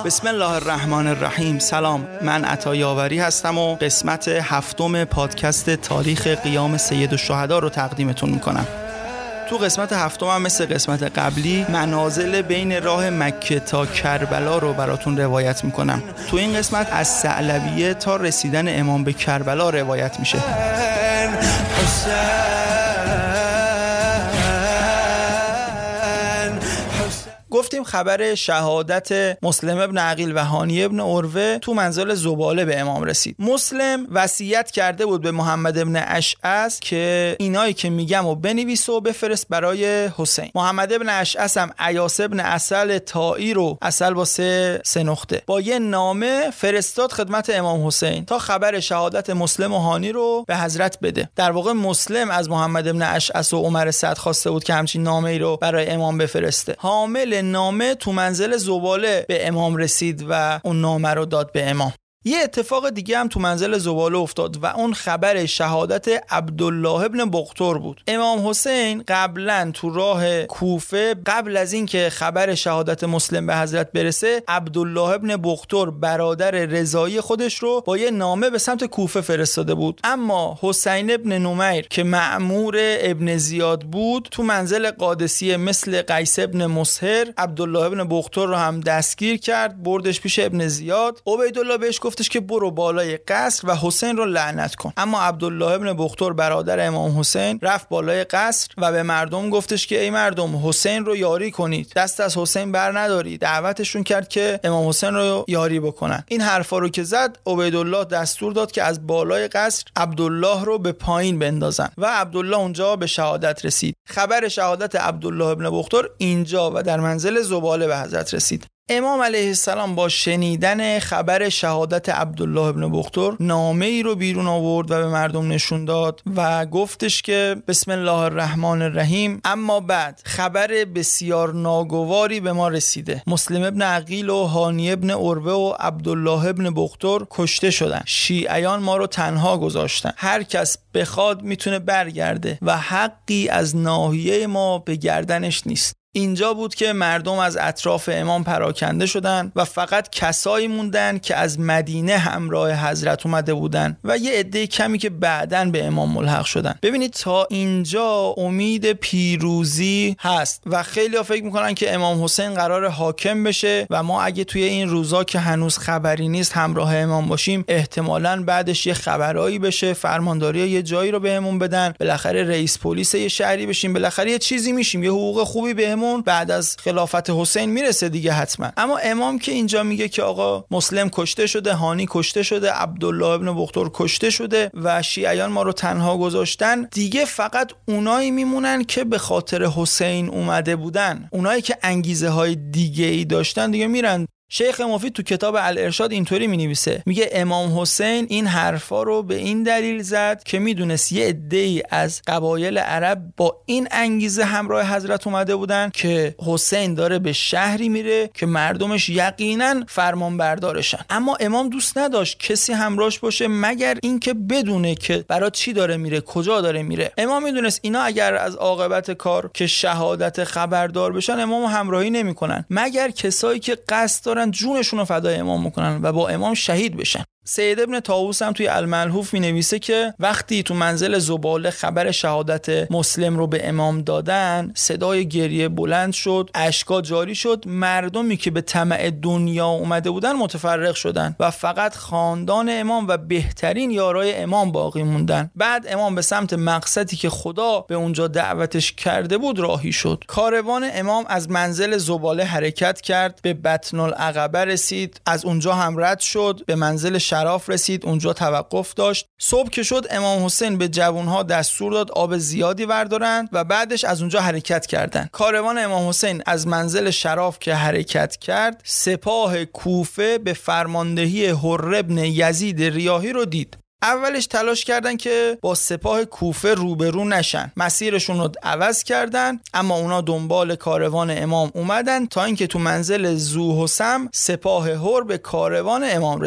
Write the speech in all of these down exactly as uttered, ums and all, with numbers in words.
بسم الله الرحمن الرحیم. سلام، من عطا یاوری هستم و قسمت هفتم پادکست تاریخ قیام سید الشهدا رو تقدیمتون میکنم. تو قسمت هفتم هم مثل قسمت قبلی منازل بین راه مکه تا کربلا رو براتون روایت میکنم. تو این قسمت از ثعلبیه تا رسیدن امام به کربلا روایت میشه. گفتیم خبر شهادت مسلم ابن عقیل و هانی ابن عروه تو منزل زباله به امام رسید. مسلم وصیت کرده بود به محمد ابن اشعث که اینایی که میگم و بنویس و بفرست برای حسین. محمد ابن اشعث هم ایاس ابن عسل طائی رو، عسل با سه سه نقطه، با یه نامه فرستاد خدمت امام حسین تا خبر شهادت مسلم و هانی رو به حضرت بده. در واقع مسلم از محمد ابن اشعث و عمر سعد خواسته بود که همچین نامه ای رو برای امام بفرسته. حامل نامه تو منزل زباله به امام رسید و اون نامه رو داد به امام. یه اتفاق دیگه هم تو منزل زباله افتاد و اون خبر شهادت عبدالله ابن بختر بود. امام حسین قبلا تو راه کوفه، قبل از این که خبر شهادت مسلم به حضرت برسه، عبدالله ابن بختر برادر رضایی خودش رو با یه نامه به سمت کوفه فرستاده بود. اما حسین ابن نمیر که مأمور ابن زیاد بود تو منزل قادسیه مثل قیس ابن مسهر عبدالله ابن بختر رو هم دستگیر کرد، بردش پیش ابن زیاد. عبیدالله بهش گفتش که برو بالای قصر و حسین رو لعنت کن. اما عبدالله ابن بختر برادر امام حسین رفت بالای قصر و به مردم گفتش که ای مردم، حسین رو یاری کنید، دست از حسین بر ندارید. دعوتشون کرد که امام حسین رو یاری بکنن. این حرفا رو که زد، عبیدالله دستور داد که از بالای قصر عبدالله رو به پایین بندازن و عبدالله اونجا به شهادت رسید. خبر شهادت عبدالله ابن بختر اینجا و در منزل زباله به حضرت رسید. امام علیه السلام با شنیدن خبر شهادت عبدالله ابن بختر نامه ای رو بیرون آورد و به مردم نشون داد و گفتش که بسم الله الرحمن الرحیم، اما بعد خبر بسیار ناگواری به ما رسیده. مسلم ابن عقیل و هانی ابن عروه و عبدالله ابن بختر کشته شدن. شیعیان ما رو تنها گذاشتن. هر کس بخواد میتونه برگرده و حقی از ناحیه ما به گردنش نیست. اینجا بود که مردم از اطراف امام پراکنده شدن و فقط کسایی موندن که از مدینه همراه حضرت اومده بودن و یه عده کمی که بعداً به امام ملحق شدن. ببینید تا اینجا امید پیروزی هست و خیلی ها فکر میکنن که امام حسین قرار حاکم بشه و ما اگه توی این روزا که هنوز خبری نیست همراه امام باشیم، احتمالاً بعدش یه خبرایی بشه، فرمانداری یه جایی رو بهمون بدن، بالاخره رئیس پلیس یه شهری بشیم، بالاخره یه چیزی میشیم، یه حقوق خوبی بهمون بعد از خلافت حسین میرسه دیگه حتما. اما امام که اینجا میگه که آقا مسلم کشته شده، هانی کشته شده، عبدالله ابن بختر کشته شده و شیعیان ما رو تنها گذاشتن، دیگه فقط اونایی میمونن که به خاطر حسین اومده بودن، اونایی که انگیزه های دیگه ای داشتن دیگه میرن. شیخ مفید تو کتاب الارشاد اینطوری مینویسه، میگه امام حسین این حرفا رو به این دلیل زد که میدونست یه عده‌ای از قبایل عرب با این انگیزه همراه حضرت اومده بودن که حسین داره به شهری میره که مردمش یقینا فرمان بردارشن. اما امام دوست نداشت کسی همراهش باشه مگر اینکه بدونه که برای چی داره میره، کجا داره میره. امام میدونست اینا اگر از عاقبت کار که شهادت خبردار بشن، امامو همراهی نمیکنن مگر کسایی که قصد دارن جونشون رو فدای امام میکنن و با امام شهید بشن. سید ابن طاووس هم توی الملحوف می نویسه که وقتی تو منزل زباله خبر شهادت مسلم رو به امام دادن، صدای گریه بلند شد، اشکا جاری شد، مردمی که به طمع دنیا اومده بودن متفرق شدن و فقط خاندان امام و بهترین یارای امام باقی موندن. بعد امام به سمت مقصدی که خدا به اونجا دعوتش کرده بود راهی شد. کاروان امام از منزل زباله حرکت کرد، به بطن العقبه رسید، از اونجا هم رد شد، به منزل شراف رسید، اونجا توقف داشت. صبح که شد امام حسین به جوانها دستور داد آب زیادی بردارن و بعدش از اونجا حرکت کردن. کاروان امام حسین از منزل شراف که حرکت کرد، سپاه کوفه به فرماندهی حر ابن یزید ریاحی رو دید. اولش تلاش کردن که با سپاه کوفه روبرو نشن، مسیرشون رو عوض کردن، اما اونا دنبال کاروان امام اومدن تا اینکه تو منزل ذوحسم سپاه حر به کاروان امام رسید.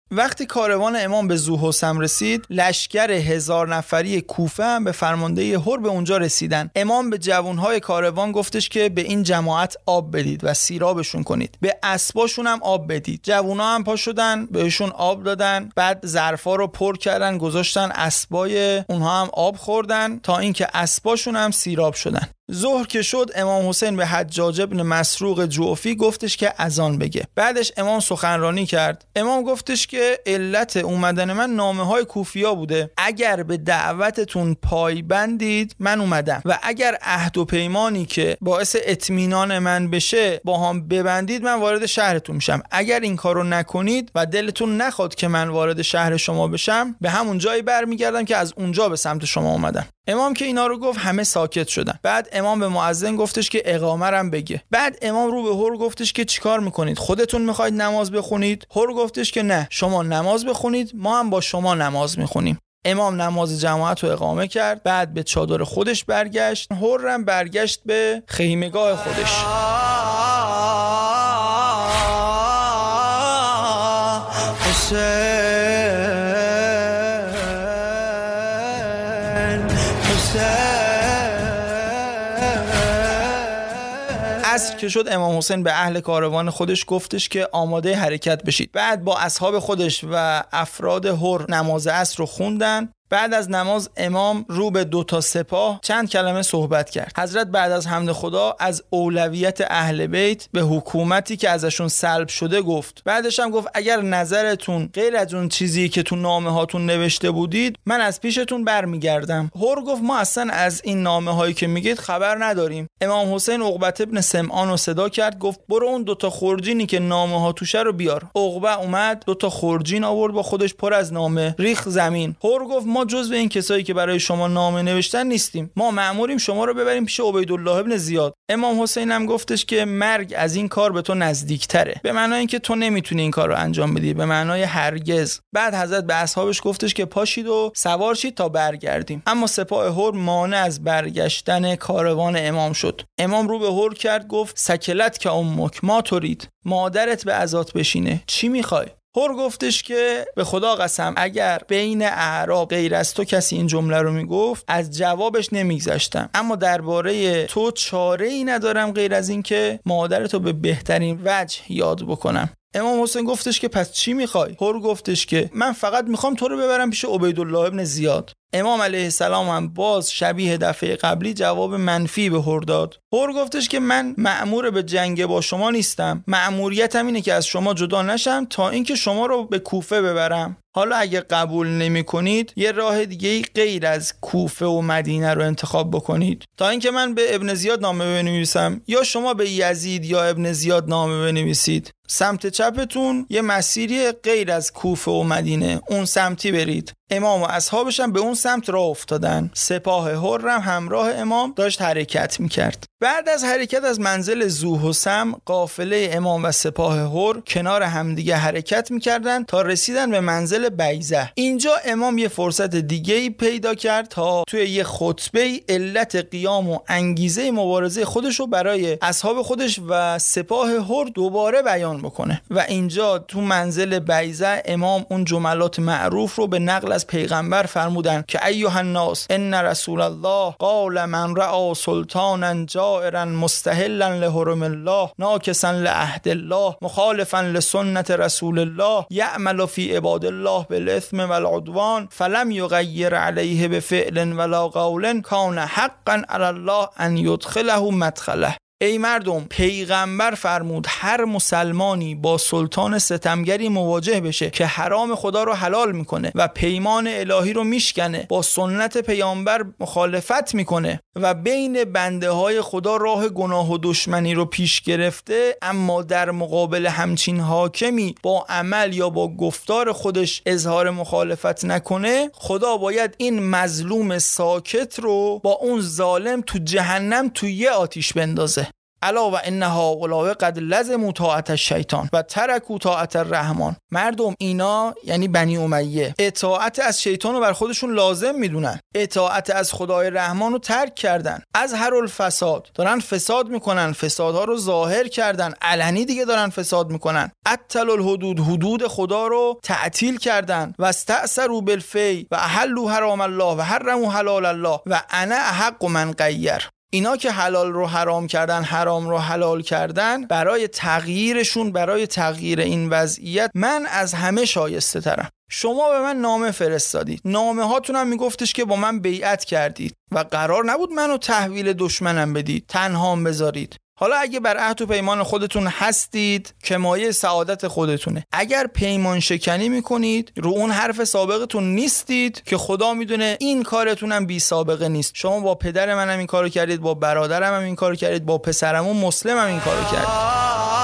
وقتی کاروان امام به ذوحسم رسید، لشکر هزار نفری کوفه هم به فرماندهی هر به اونجا رسیدن. امام به جوانهای کاروان گفتش که به این جماعت آب بدید و سیرابشون کنید، به اسباشون هم آب بدید. جوونا هم پا شدن بهشون آب دادن، بعد ظرفا رو پر کردن گذاشتن، اسبای اونها هم آب خوردن تا اینکه اسباشون هم سیراب شدن. ظهر که شد، امام حسین به حجاج ابن مسروق جعفی گفتش که اذان بگه. بعدش امام سخنرانی کرد. امام گفتش که علت اومدن من نامه های کوفیا بوده، اگر به دعوتتون پایبندید من اومدم و اگر عهد و پیمانی که باعث اطمینان من بشه با هم ببندید من وارد شهرتون میشم. اگر این کارو نکنید و دلتون نخواد که من وارد شهر شما بشم، به همون جایی برمیگردم که از اونجا به سمت شما اومدم. امام که اینا رو گفت همه ساکت شدن. بعد امام به مؤذن گفتش که اقامه رم بگه. بعد امام رو به هر گفتش که چیکار میکنید؟ خودتون میخواید نماز بخونید؟ هر گفتش که نه، شما نماز بخونید، ما هم با شما نماز میخونیم. امام نماز جماعت رو اقامه کرد، بعد به چادر خودش برگشت. هر هم برگشت به خیمه‌گاه خودش. عصر که شد، امام حسین به اهل کاروان خودش گفتش که آماده حرکت بشید. بعد با اصحاب خودش و افراد هر نماز عصر رو خوندن. بعد از نماز امام رو به دو تا سپاه چند کلمه صحبت کرد. حضرت بعد از حمد خدا از اولویت اهل بیت به حکومتی که ازشون سلب شده گفت. بعدش هم گفت اگر نظرتون غیر از اون چیزی که تو نامه هاتون نوشته بودید، من از پیشتون برمیگردم. هر گفت ما اصلا از این نامه هایی که میگید خبر نداریم. امام حسین عقبه ابن سمعان رو صدا کرد، گفت برو اون دو تا خرجینی که نامه ها توشه رو بیار. عقبه اومد، دو تا خرجین آورد با خودش پر از نامه، ریخ زمین. هر گفت ما جزو این کسایی که برای شما نامه نوشتن نیستیم، ما مأموریم شما رو ببریم پیش عبیدالله ابن زیاد. امام حسین هم گفتش که مرگ از این کار به تو نزدیکتره، به معنای اینکه تو نمیتونی این کار رو انجام بدی، به معنای هرگز. بعد حضرت به اصحابش گفتش که پاشید و سوار شید تا برگردیم. اما سپاه هر مانع از برگشتن کاروان امام شد. امام رو به هر کرد، گفت سکلت که امک، ما ترید، مادرت به عزات بشینه، چی میخوای؟ هر گفتش که به خدا قسم اگر بین اعراب غیر از تو کسی این جمله رو میگفت از جوابش نمیگذشتم، اما درباره تو چاره ای ندارم غیر از این که مادرتو به بهترین وجه یاد بکنم. امام حسین گفتش که پس چی میخوای؟ هر گفتش که من فقط میخوام تو رو ببرم پیش عبیدالله ابن زیاد. امام علیه السلام هم باز شبیه دفعه قبلی جواب منفی به هر داد. هر گفتش که من مأمور به جنگ با شما نیستم، مأموریتم اینه که از شما جدا نشم تا اینکه شما رو به کوفه ببرم. حالا اگه قبول نمی کنید یه راه دیگه غیر از کوفه و مدینه رو انتخاب بکنید تا اینکه من به ابن زیاد نامه بنویسم، یا شما به یزید یا ابن زیاد نامه بنویسید. سمت چپتون یه مسیری غیر از کوفه و مدینه، اون سمتی برید. امام و اصحابش هم به اون سمت راه افتادن. سپاه هر هم همراه امام داشت حرکت میکرد. بعد از حرکت از منزل ذوحسم، قافله امام و سپاه هر کنار همدیگه حرکت میکردن تا رسیدن به منزل بیضه. اینجا امام یه فرصت دیگه‌ای پیدا کرد تا توی یه خطبه علت قیام و انگیزه مبارزه خودش رو برای اصحاب خودش و سپاه هر دوباره بیان بکنه. و اینجا تو منزل بیضه امام اون جملات معروف رو به نقل از پیغمبر فرمودن که ایها الناس ان رسول الله قال من رأى سلطانا جائرا مستحلا لحرم الله ناکسا لعهد الله مخالفا لسنت رسول الله یعمل فی عباد الله بالاثم والعدوان فلم یغیر علیه بفعل ولا قول کان حقا علی الله ان یدخله مدخله. ای مردم، پیغمبر فرمود هر مسلمانی با سلطان ستمگری مواجه بشه که حرام خدا رو حلال میکنه و پیمان الهی رو میشکنه، با سنت پیامبر مخالفت میکنه و بین بنده های خدا راه گناه و دشمنی رو پیش گرفته، اما در مقابل همچین حاکمی با عمل یا با گفتار خودش اظهار مخالفت نکنه، خدا باید این مظلوم ساکت رو با اون ظالم تو جهنم تو یه آتیش بندازه. الا و ان هؤلاء قد لزموا طاعت الشیطان و ترکوا طاعت الرحمن. مردم اینا یعنی بنی امیه اطاعت از شیطان رو بر خودشون لازم میدونن، اطاعت از خدای رحمان رو ترک کردن. از هر الفساد دارن فساد میکنن، فسادها رو ظاهر کردن، علنی دیگه دارن فساد میکنن. اتل الحدود، حدود خدا رو تعطیل کردن. و استأثروا بالفی و احلوا حرام الله و حرموا حلال الله و انا احق من غیر. اینا که حلال رو حرام کردن، حرام رو حلال کردن، برای تغییرشون، برای تغییر این وضعیت من از همه شایسته ترم. شما به من نامه فرستادید، نامه هاتون هم میگفتش که با من بیعت کردید و قرار نبود منو تحویل دشمنم بدید، تنهام بذارید. حالا اگه بر عهد و پیمان خودتون هستید که مایه سعادت خودتونه، اگر پیمان شکنی میکنید، رو اون حرف سابقتون نیستید که خدا میدونه این کارتونم بی سابقه نیست. شما با پدر منم این کارو کردید، با برادرم هم این کارو کردید، با پسرمون مسلم هم این کارو کردید.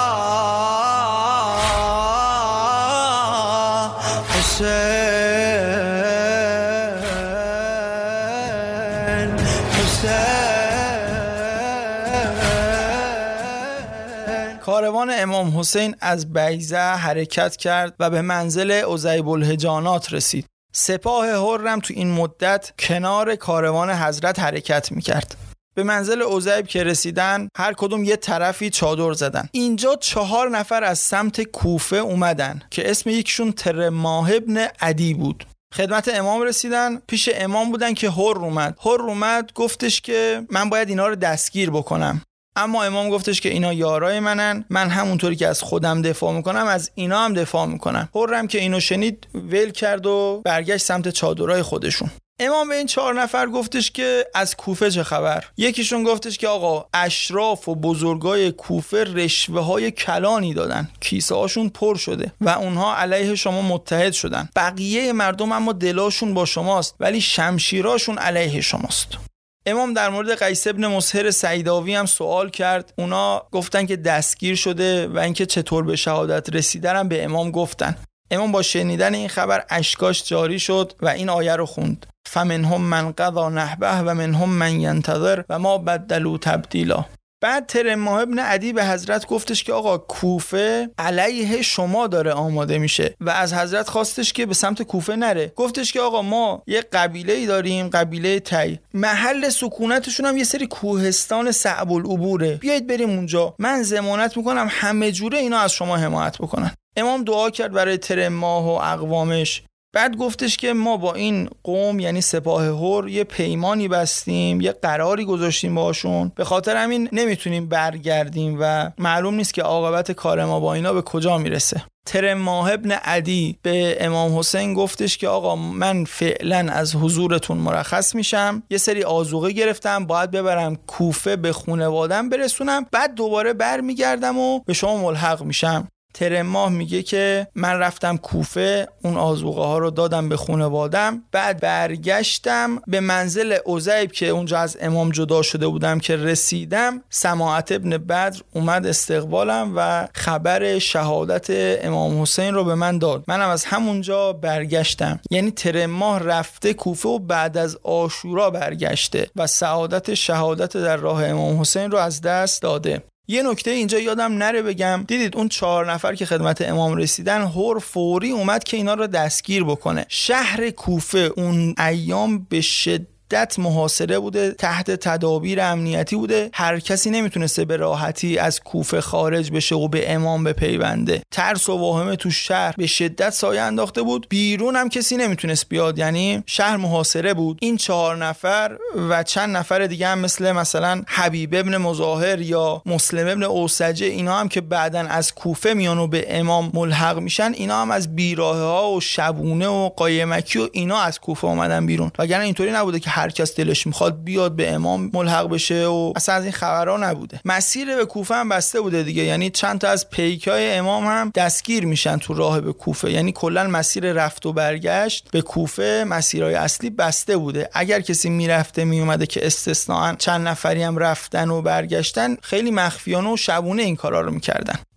کاروان امام حسین از بیضه حرکت کرد و به منزل عزیب الحجانات رسید. سپاه حرم تو این مدت کنار کاروان حضرت حرکت میکرد. به منزل عزیب که رسیدن، هر کدوم یه طرفی چادر زدن. اینجا چهار نفر از سمت کوفه اومدن که اسم یکشون ترماه ابن عدی بود. خدمت امام رسیدن، پیش امام بودن که حر اومد. حر اومد گفتش که من باید اینا رو دستگیر بکنم. اما امام گفتش که اینا یارای منن، من همونطوری که از خودم دفاع میکنم از اینا هم دفاع میکنم. حرم که اینو شنید ول کرد و برگشت سمت چادرای خودشون. امام به این چهار نفر گفتش که از کوفه چه خبر؟ یکیشون گفتش که آقا اشراف و بزرگای کوفه رشوه های کلانی دادن، کیسه هاشون پر شده و اونها علیه شما متحد شدن. بقیه مردم اما دلاشون با شماست ولی شمشیراشون علیه شماست. امام در مورد قیس ابن مسهر سیداوی هم سوال کرد. اونا گفتن که دستگیر شده و اینکه چطور به شهادت رسیدن هم به امام گفتن. امام با شنیدن این خبر اشکاش جاری شد و این آیه رو خوند: فمنهم من قضا نحبه و منهم من ینتظر و ما بدلوا تبدیلا. بعد ترماه ابن عدی به حضرت گفتش که آقا کوفه علیه شما داره آماده میشه و از حضرت خواستش که به سمت کوفه نره. گفتش که آقا ما یه قبیله‌ای داریم، قبیله تی، محل سکونتشون هم یه سری کوهستان صعب العبوره، بیایید بریم اونجا، من ضمانت میکنم همه جوره اینا از شما حمایت بکنن. امام دعا کرد برای ترماه و اقوامش. بعد گفتش که ما با این قوم یعنی سپاه حر یه پیمانی بستیم، یه قراری گذاشتیم باشون، به خاطر همین نمیتونیم برگردیم و معلوم نیست که عاقبت کار ما با اینا به کجا میرسه. ترماه ابن عدی به امام حسین گفتش که آقا من فعلا از حضورتون مرخص میشم، یه سری آذوقه گرفتم باید ببرم کوفه به خانواده‌ام برسونم، بعد دوباره برمیگردم و به شما ملحق میشم. ترماه میگه که من رفتم کوفه، اون آذوقه ها رو دادم به خانوادم، بعد برگشتم به منزل عزیب که اونجا از امام جدا شده بودم که رسیدم، سماعت ابن بدر اومد استقبالم و خبر شهادت امام حسین رو به من داد. منم از همونجا برگشتم. یعنی ترماه رفته کوفه و بعد از عاشورا برگشته و سعادت شهادت در راه امام حسین رو از دست داده. یه نکته اینجا یادم نره بگم، دیدید اون چهار نفر که خدمت امام رسیدن، هر فوری اومد که اینا رو دستگیر بکنه. شهر کوفه اون ایام به شدت محاصره بوده، تحت تدابیر امنیتی بوده، هر کسی نمیتونسته به راحتی از کوفه خارج بشه و به امام بپیونده. ترس و واهمه تو شهر به شدت سایه انداخته بود، بیرون هم کسی نمیتونست بیاد، یعنی شهر محاصره بود. این چهار نفر و چند نفر دیگه هم مثل مثلا حبیب ابن مظاهر یا مسلم ابن اوسجه، اینا هم که بعدن از کوفه میان و به امام ملحق میشن، اینا هم از بیراهه ها و شبونه و قایمکی و اینا از کوفه اومدن بیرون، وگرنه اینطوری نبوده که هر کس دلش میخواد بیاد به امام ملحق بشه و اصلا از این خبرها نبوده. مسیر به کوفه هم بسته بوده دیگه، یعنی چند تا از پیکای امام هم دستگیر میشن تو راه به کوفه، یعنی کلا مسیر رفت و برگشت به کوفه مسیرهای اصلی بسته بوده. اگر کسی میرفته میومده که استثناء چند نفری هم رفتن و برگشتن، خیلی مخفیانه و شبونه این کارا رو میکردن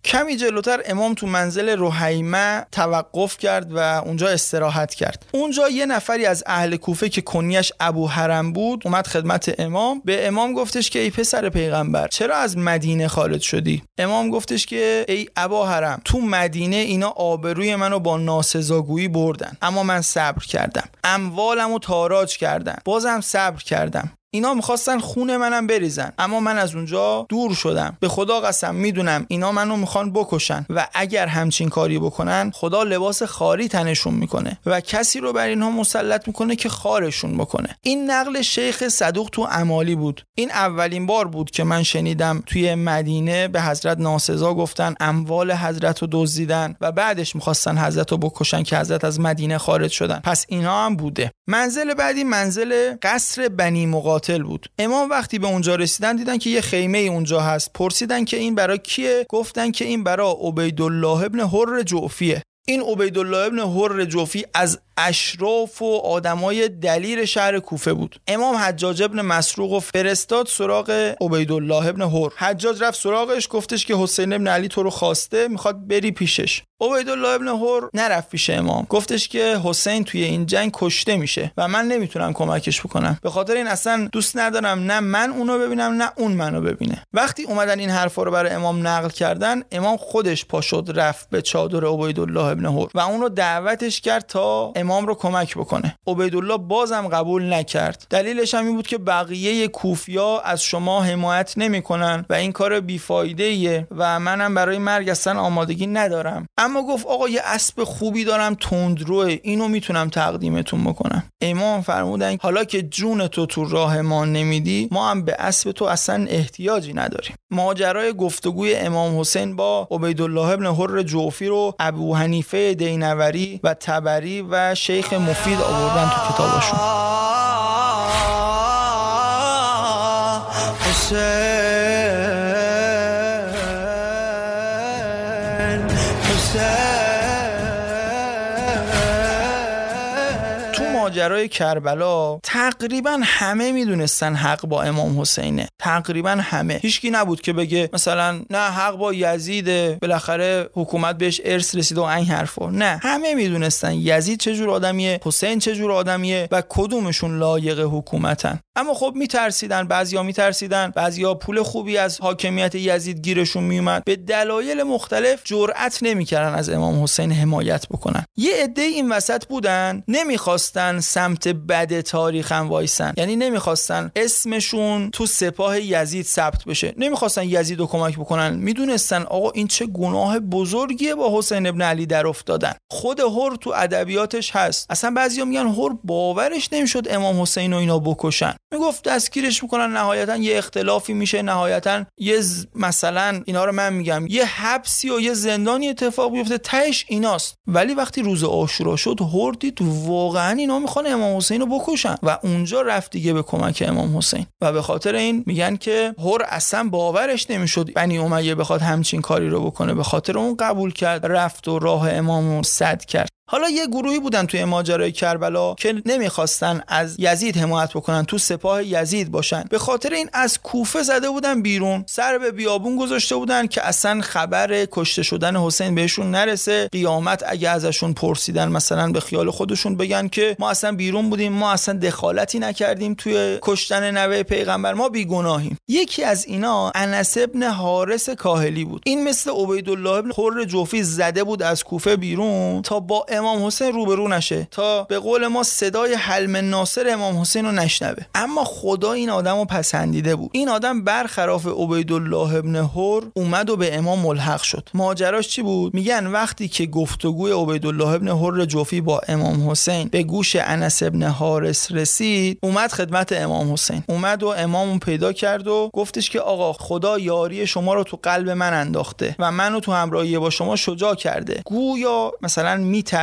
کمی جلوتر امام تو منزل رحیمه توقف کرد و اونجا استراحت کرد. اونجا یه نفری از اهل کوفه که کنیش ابو حرم بود اومد خدمت امام. به امام گفتش که ای پسر پیغمبر چرا از مدینه خارج شدی؟ امام گفتش که ای ابا حرم تو مدینه اینا آبروی منو با ناسزاگویی بردن، اما من صبر کردم، اموالمو تاراج کردن، بازم صبر کردم. اینا میخواستن خون منم بریزن، اما من از اونجا دور شدم. به خدا قسم میدونم اینا منو میخوان بکشن و اگر همچین کاری بکنن خدا لباس خاری تنشون میکنه و کسی رو بر اینها مسلط میکنه که خارشون بکنه. این نقل شیخ صدوق تو اعمالی بود. این اولین بار بود که من شنیدم توی مدینه به حضرت ناسزا گفتن، اموال حضرت رو دزدیدن و بعدش میخواستن حضرت رو بکشن که حضرت از مدینه خارج شدن. پس اینا هم بوده. منزل بعدی منزل قصر بنی مقاتل بود. امام وقتی به اونجا رسیدن دیدن که یه خیمه اونجا هست. پرسیدن که این برای کیه؟ گفتن که این برای عبیدالله ابن حر جعفیه. این عبیدالله ابن حر جعفی از اشراف و آدمای دلیر شهر کوفه بود. امام حجاج ابن مسروق و فرستاد سراغ عبیدالله ابن حر. حجاج رفت سراغش، گفتش که حسین ابن علی تو رو خواسته، میخواد بری پیشش. عبیدالله ابن حر نرفت پیش امام، گفتش که حسین توی این جنگ کشته میشه و من نمیتونم کمکش بکنم، به خاطر این اصلا دوست ندارم نه من اونو ببینم نه اون منو ببینه. وقتی اومدن این حرفا رو برای امام نقل کردن، امام خودش پا شد رفت به چادر عبیدالله ابن حر و اون رو دعوتش کرد تا امام رو کمک بکنه. عبیدالله بازم قبول نکرد. دلیلش هم این بود که بقیه کوفیا از شما حمایت نمیکنن و این کار بیفایده ایه و منم برای مرگ اصلا آمادگی ندارم. اما گفت آقا یه اسب خوبی دارم تندروه، اینو میتونم تقدیمتون بکنم. امام فرمودن حالا که جون تو تو راه ما نمیدی، ما هم به اسب تو اصلا احتیاجی نداریم. ماجرای گفتگوی امام حسین با عبیدالله ابن حر جعفی رو ابو حنیفه دینوری و طبری و شیخ مفید آوردن تو کتابشون. ماجرای کربلا تقریبا همه میدونستن حق با امام حسینه. تقریبا همه. هیچکی نبود که بگه مثلا نه حق با یزیده، بالاخره حکومت بهش ارث رسیده و این حرفا. نه، همه میدونستن یزید چه جور آدمیه، حسین چه جور آدمیه و کدومشون لایق حکومتن. اما خب میترسیدن، بعضیا میترسیدن، بعضیا پول خوبی از حاکمیت یزید گیرشون میومد، به دلایل مختلف جرئت نمیکردن از امام حسین حمایت بکنن. یه عده این وسط بودن نمیخواستن سمت بد تاریخ هم وایسن، یعنی نمیخواستن اسمشون تو سپاه یزید ثبت بشه، نمیخواستن یزید رو کمک بکنن. میدونستن آقا این چه گناه بزرگیه با حسین ابن علی در افتادن. خود حر تو ادبیاتش هست. اصلا بعضیا میگن حر باورش نمیشد امام حسین رو اینا بکشن، میگفت دستگیرش میکنن، نهایتا یه اختلافی میشه، نهایتا یه ز... مثلا اینا رو من میگم یه حبسی و یه زندانی اتفاق بیفته، تهش ایناست. ولی وقتی روز عاشورا شد حر دید واقعا اینا میخوان امام حسین رو بکشن و اونجا رفت دیگه به کمک امام حسین. و به خاطر این میگن که حر اصلا باورش نمیشد بنی امیه بخواد همچین کاری رو بکنه، به خاطر اون قبول کرد، رفت و راه امامو سد کرد. حالا یه گروهی بودن توی ماجرای کربلا که نمیخواستن از یزید حمایت بکنن، تو سپاه یزید باشن، به خاطر این از کوفه زده بودن بیرون، سر به بیابون گذاشته بودن که اصلا خبر کشته شدن حسین بهشون نرسه. قیامت اگه ازشون پرسیدن مثلا به خیال خودشون بگن که ما اصلا بیرون بودیم، ما اصلا دخالتی نکردیم توی کشتن نوه پیغمبر، ما بیگناهیم. یکی از اینا انس ابن حارث کاهلی بود. این مثل عبیدالله ابن حر جعفی زده بود از کوفه بیرون تا با امام حسین روبرو نشه، تا به قول ما صدای حلم ناصر امام حسین رو نشنوه. اما خدا این آدمو پسندیده بود. این آدم برخلاف عبیدالله ابن حر اومد و به امام ملحق شد. ماجراش چی بود؟ میگن وقتی که گفتگوی عبیدالله ابن حر جعفی با امام حسین به گوش انس ابن حارث رسید، اومد خدمت امام حسین، اومد و امامو پیدا کرد و گفتش که آقا خدا یاری شما رو تو قلب من انداخته و منو تو همراهی با شما شجاع کرده. گویا مثلا میتر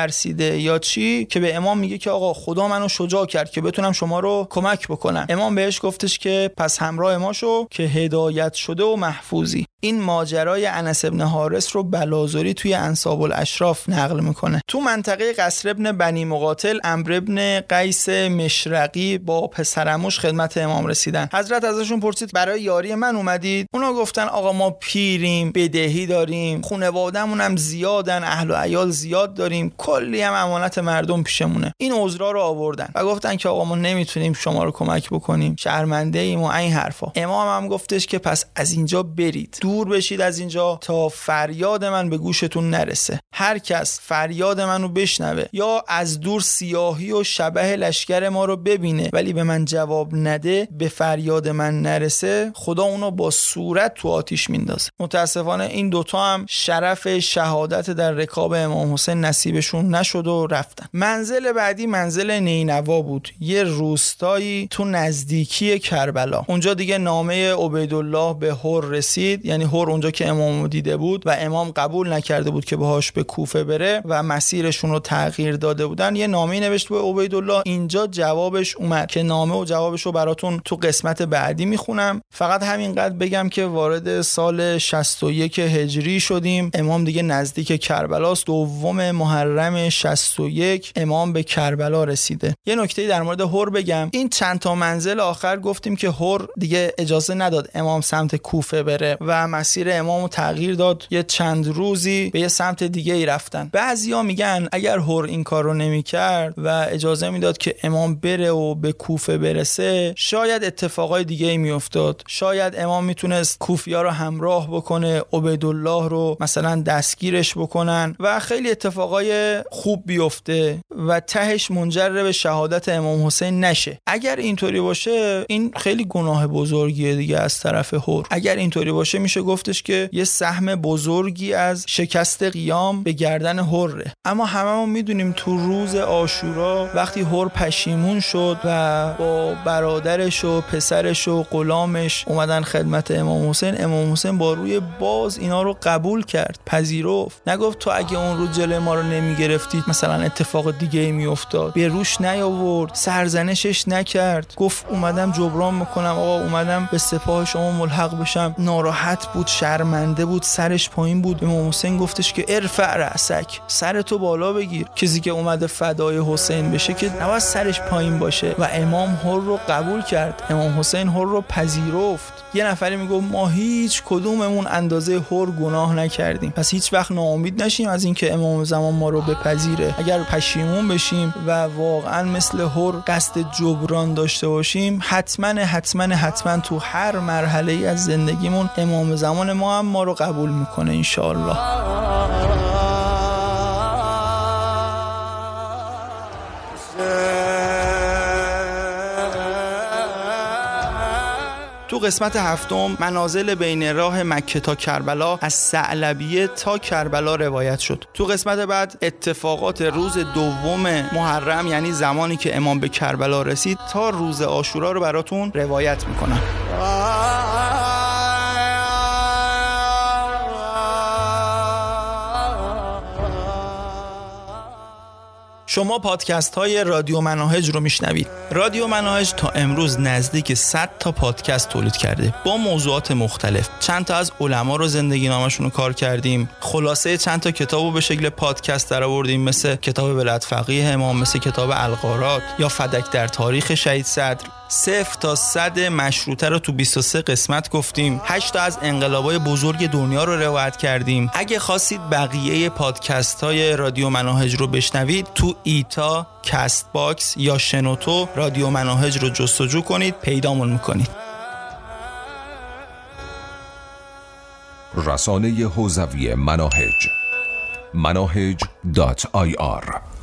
ترسیده یا چی که به امام میگه که آقا خدا منو شجاع کرد که بتونم شما رو کمک بکنم. امام بهش گفتش که پس همراه ما شو که هدایت شده و محفوظی. این ماجرای انس ابن حارث رو بلازوری توی انساب الاشراف نقل میکنه. تو منطقه قصر ابن بنی مقاتل عمرو ابن قیس مشرقی با پسرعموش خدمت امام رسیدن. حضرت ازشون پرسید برای یاری من اومدید؟ اونا گفتن آقا ما پیریم، بدهی داریم، خانواده‌مون هم زیادن، اهل و عیال زیاد داریم، کلی هم امانت مردم پیشمونه. این عذرا رو آوردن و گفتن که آقا ما نمیتونیم شما رو کمک بکنیم، شرمنده ایم و این حرفا. امام هم گفتش که پس از اینجا برید، دور بشید از اینجا تا فریاد من به گوشتون نرسه. هر کس فریاد منو بشنوه یا از دور سیاهی و شبح لشکر ما رو ببینه ولی به من جواب نده، به فریاد من نرسه، خدا اونو با صورت تو آتیش میندازه. متاسفانه این دوتا هم شرف شهادت در رکاب امام حسین نصیبشون نشد و رفتن. منزل بعدی منزل نینوا بود، یه روستایی تو نزدیکی کربلا. اونجا دیگه نامه عبیدالله به هر رسید، یعنی هر اونجا که امام دیده بود و امام قبول نکرده بود که باهاش به کوفه بره و مسیرشون رو تغییر داده بودن. یه نامه نوشت به عبیدالله، اینجا جوابش اومد که نامه و جوابش رو براتون تو قسمت بعدی میخونم. فقط همینقدر بگم که وارد سال شصت و یک هجری شدیم، امام دیگه نزدیک کربلاست. دوم محرم شصت و یک امام به کربلا رسیده. یه نکته در مورد هر بگم، این چند تا منزل آخر گفتیم که هر دیگه اجازه نداد امام سمت کوفه بره و مسیر امامو تغییر داد، یه چند روزی به یه سمت دیگه ای رفتن. بعضیا میگن اگر هر این کارو نمیکرد و اجازه میداد که امام بره و به کوفه برسه، شاید اتفاقای دیگه ای میافتاد. شاید امام میتونست کوفیا رو همراه بکنه، عبیدالله رو مثلا دستگیرش بکنن و خیلی اتفاقای خوب بیفته و تهش منجر به شهادت امام حسین نشه. اگر اینطوری باشه این خیلی گناه بزرگیه دیگه از طرف هر. اگر اینطوری باشه میشه گفتش که یه سهم بزرگی از شکست قیام به گردن هره. اما هممون میدونیم تو روز عاشورا وقتی هر پشیمون شد و با برادرش و پسرش و غلامش اومدن خدمت امام حسین، امام حسین با روی باز اینا رو قبول کرد، پذیرفت. نگفت تو اگه اون رو جلوی ما رو نمیگرفتید مثلا اتفاق دیگه ای میافتاد، به روش نیاورد، سرزنشش نکرد، گفت اومدم جبران میکنم، آقا اومدم به سپاه شما ملحق بشم. ناراحت بود، شرمنده بود، سرش پایین بود. امام حسین گفتش که ارفع رأسک، سرتو بالا بگیر. کسی که اومده فدای حسین بشه که نباید سرش پایین باشه و امام هر رو قبول کرد، امام حسین هر رو پذیرفت. یه نفری میگه ما هیچ کدوممون اندازه هر گناه نکردیم، پس هیچ وقت ناامید نشیم از اینکه امام زمان ما رو بپذیره. اگر پشیمون بشیم و واقعا مثل هر قصد جبران داشته باشیم، حتما حتما حتما تو هر مرحله ای از زندگیمون امام زمان ما هم ما رو قبول میکنه انشاءالله. تو قسمت هفتم منازل بین راه مکه تا کربلا از ثعلبیه تا کربلا روایت شد. تو قسمت بعد اتفاقات روز دوم محرم، یعنی زمانی که امام به کربلا رسید تا روز عاشورا رو براتون روایت میکنم. شما پادکست های رادیو مناهج رو میشنوید. رادیو مناهج تا امروز نزدیک صد تا پادکست تولید کرده با موضوعات مختلف. چند تا از علما رو زندگی نامشون رو کار کردیم، خلاصه چند تا کتابو به شکل پادکست درآوردیم، مثل کتاب ولایت فقیه امام، مثل کتاب الغارات یا فدک در تاریخ شهید صدر. صفر تا صد مشروطه رو تو بیست و سه قسمت گفتیم. هشت تا از انقلابای بزرگ دنیا رو روایت کردیم. اگه خواستید بقیه پادکست های رادیو مناهج رو بشنوید، تو ایتا، کست باکس یا شنوتو رادیو مناهج رو جستجو کنید، پیدامون میکنید. رسانه حوزوی مناهج مناهج دات آی آر